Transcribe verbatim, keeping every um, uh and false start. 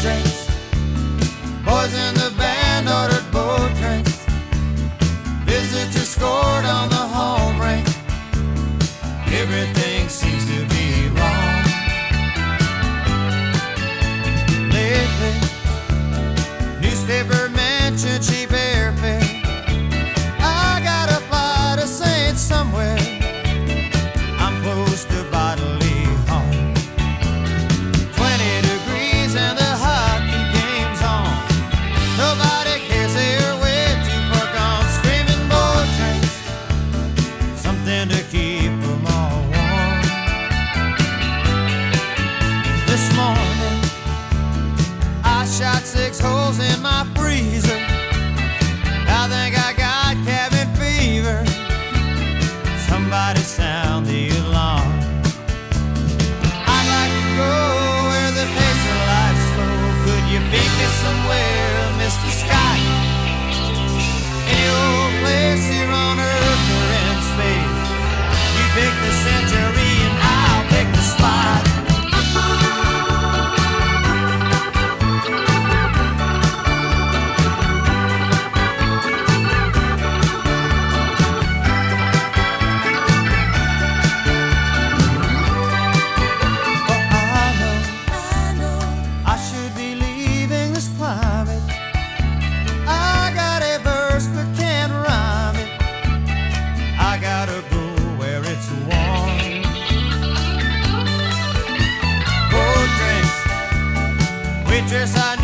drinks. Boys in the band ordered boat drinks. Visitors scored on the home rink. Everything seems to be wrong. Lately, newspaper mentioned cheap airfare. I gotta fly to Saint somewhere. I'm close to bodily harm. Twenty degrees and the hockey game's on. Nobody cares, they're way too far gone. Screaming boat drinks, something to keep them all warm. This morning, I shot six holes in my freezer. I think I got cabin fever. Somebody sound the alarm. I'd like to go where the pace of life's slow. Could you meet me somewhere, Mister Scott? Any old place here on Earth or in space. You pick the century and I'll pick the spot. Waitress, I